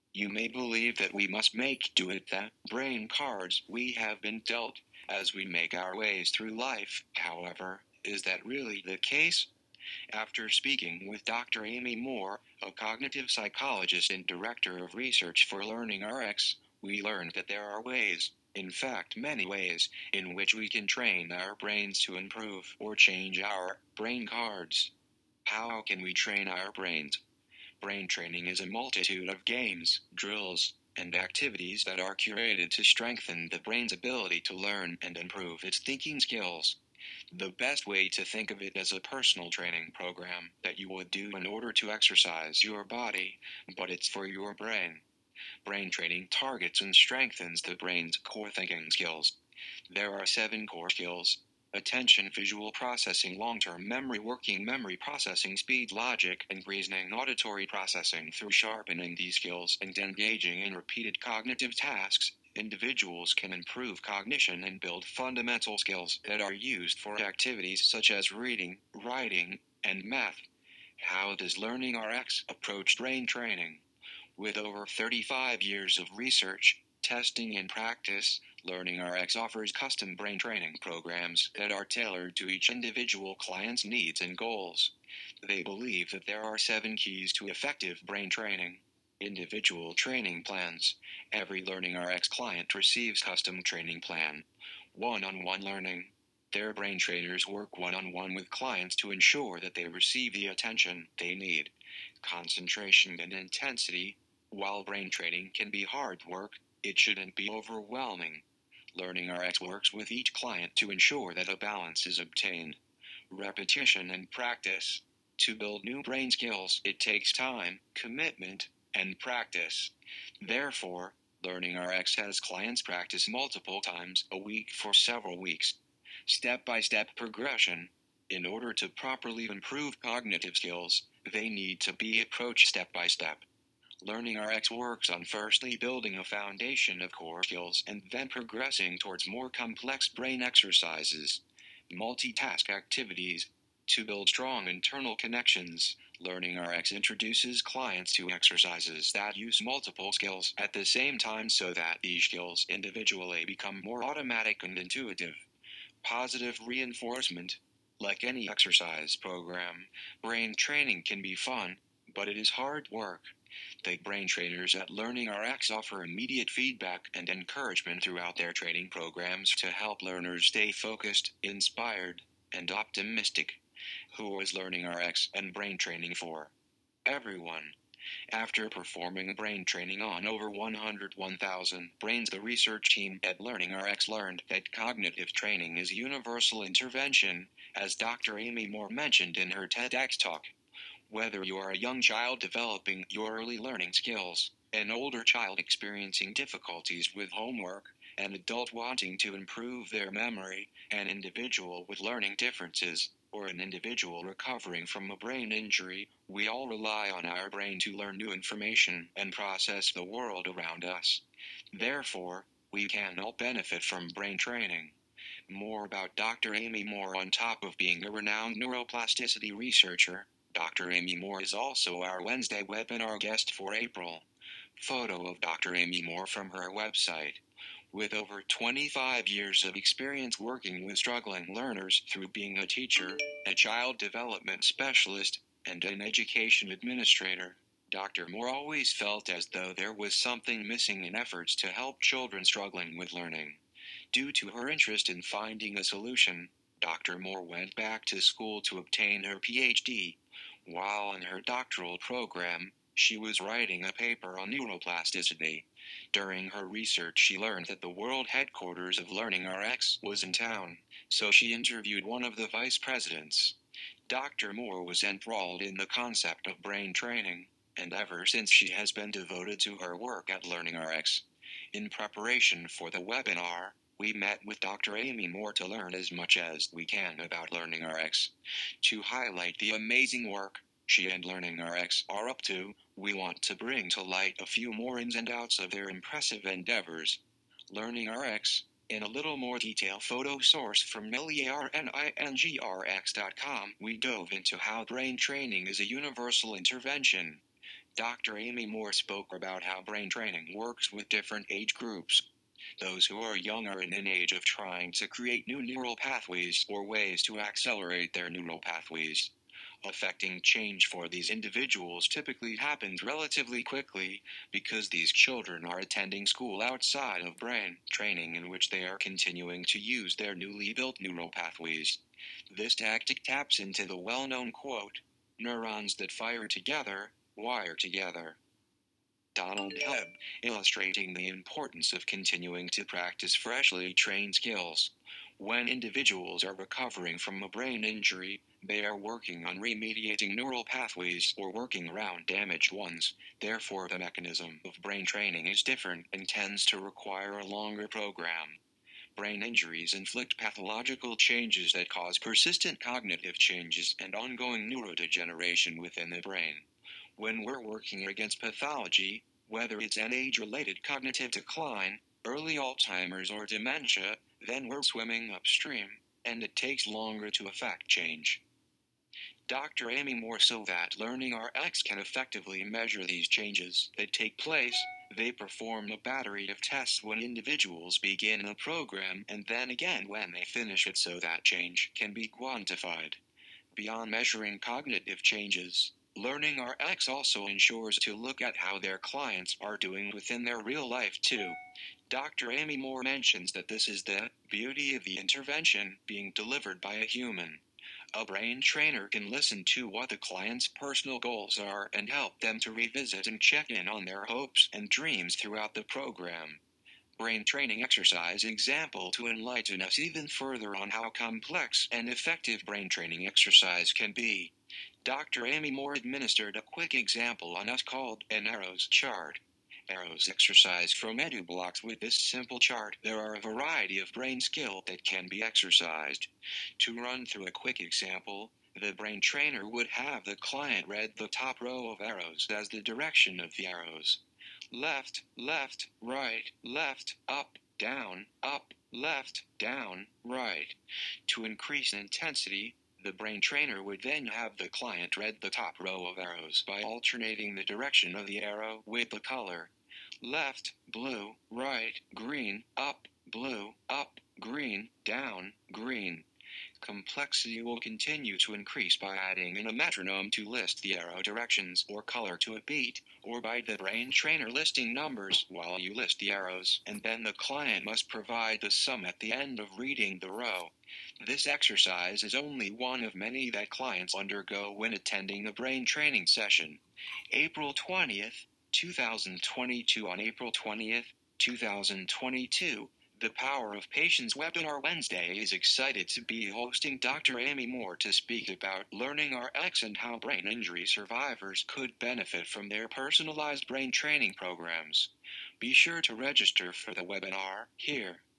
You may believe that we must make do with the brain cards we have been dealt as we make our ways through life. However, is that really the case? After speaking with Dr. Amy Moore, a cognitive psychologist and director of research for LearningRx, we learned that there are ways, in fact, many ways, in which we can train our brains to improve or change our brain cards. How can we train our brains? Brain training is a multitude of games, drills, and activities that are curated to strengthen the brain's ability to learn and improve its thinking skills. The best way to think of it as a personal training program that you would do in order to exercise your body, but it's for your brain. Brain training targets and strengthens the brain's core thinking skills. There are 7 core skills: attention, visual processing, long-term memory, working memory, processing speed, logic, and reasoning, auditory processing. Through sharpening these skills and engaging in repeated cognitive tasks, individuals can improve cognition and build fundamental skills that are used for activities such as reading, writing, and math. How does LearningRx approach brain training? With over 35 years of research, testing, and practice, LearningRx offers custom brain training programs that are tailored to each individual client's needs and goals. They believe that there are 7 keys to effective brain training. Individual training plans. Every LearningRx client receives custom training plan. One-on-one learning. Their brain trainers work one-on-one with clients to ensure that they receive the attention they need. Concentration and intensity. While brain training can be hard work, it shouldn't be overwhelming. LearningRx works with each client to ensure that a balance is obtained. Repetition and practice. To build new brain skills, it takes time, commitment, and practice. Therefore, LearningRx has clients practice multiple times a week for several weeks. Step-by-step progression. In order to properly improve cognitive skills, they need to be approached step by step. LearningRx works on firstly building a foundation of core skills and then progressing towards more complex brain exercises. Multitask activities. To build strong internal connections, LearningRx introduces clients to exercises that use multiple skills at the same time so that these skills individually become more automatic and intuitive. Positive reinforcement. Like any exercise program, brain training can be fun, but it is hard work. The brain trainers at LearningRx offer immediate feedback and encouragement throughout their training programs to help learners stay focused, inspired, and optimistic. Who is LearningRx and brain training for? Everyone. After performing brain training on over 101,000 brains, the research team at LearningRx learned that cognitive training is a universal intervention, as Dr. Amy Moore mentioned in her TEDx talk. Whether you are a young child developing your early learning skills, an older child experiencing difficulties with homework, an adult wanting to improve their memory, an individual with learning differences, or an individual recovering from a brain injury, we all rely on our brain to learn new information and process the world around us. Therefore, we can all benefit from brain training. More about Dr. Amy Moore. On top of being a renowned neuroplasticity researcher, Dr. Amy Moore is also our Wednesday webinar guest for April. Photo of Dr. Amy Moore from her website. With over 25 years of experience working with struggling learners through being a teacher, a child development specialist, and an education administrator, Dr. Moore always felt as though there was something missing in efforts to help children struggling with learning. Due to her interest in finding a solution, Dr. Moore went back to school to obtain her PhD. While in her doctoral program, she was writing a paper on neuroplasticity. During her research, she learned that the world headquarters of LearningRx was in town, so she interviewed one of the vice presidents. Dr. Moore was enthralled in the concept of brain training, and ever since she has been devoted to her work at LearningRx. In preparation for the webinar, we met with Dr. Amy Moore to learn as much as we can about LearningRx. To highlight the amazing work she and LearningRx are up to, we want to bring to light a few more ins and outs of their impressive endeavors. LearningRx, in a little more detail. Photo source from LearningRx.com. We dove into how brain training is a universal intervention. Dr. Amy Moore spoke about how brain training works with different age groups. Those who are young are in an age of trying to create new neural pathways or ways to accelerate their neural pathways. Affecting change for these individuals typically happens relatively quickly because these children are attending school outside of brain training in which they are continuing to use their newly built neural pathways. This tactic taps into the well-known quote, "Neurons that fire together, wire together." Donald Hebb, illustrating the importance of continuing to practice freshly trained skills. When individuals are recovering from a brain injury, they are working on remediating neural pathways or working around damaged ones. Therefore, the mechanism of brain training is different and tends to require a longer program. Brain injuries inflict pathological changes that cause persistent cognitive changes and ongoing neurodegeneration within the brain. When we're working against pathology, whether it's an age-related cognitive decline, early Alzheimer's or dementia, then we're swimming upstream, and it takes longer to affect change. Dr. Amy Moore so that Learning RX can effectively measure these changes that take place. They perform a battery of tests when individuals begin a program and then again when they finish it so that change can be quantified. Beyond measuring cognitive changes, Learning RX also ensures to look at how their clients are doing within their real life too. Dr. Amy Moore mentions that this is the beauty of the intervention being delivered by a human. A brain trainer can listen to what the client's personal goals are and help them to revisit and check in on their hopes and dreams throughout the program. Brain training exercise example to enlighten us even further on how complex and effective brain training exercise can be. Dr. Amy Moore administered a quick example on us called an arrows chart. Arrows exercise from EduBlocks. With this simple chart, there are a variety of brain skill that can be exercised. To run through a quick example, the brain trainer would have the client read the top row of arrows as the direction of the arrows. Left, left, right, left, up, down, right. To increase intensity, the brain trainer would then have the client read the top row of arrows by alternating the direction of the arrow with the color. Left, blue, right, green, up, green, down, green. Complexity will continue to increase by adding in a metronome to list the arrow directions or color to a beat, or by the brain trainer listing numbers while you list the arrows, and then the client must provide the sum at the end of reading the row. This exercise is only one of many that clients undergo when attending a brain training session. April 20th, 2022. On April 20th, 2022, the Power of Patience webinar Wednesday is excited to be hosting Dr. Amy Moore to speak about Learning RX and how brain injury survivors could benefit from their personalized brain training programs. Be sure to register for the webinar here.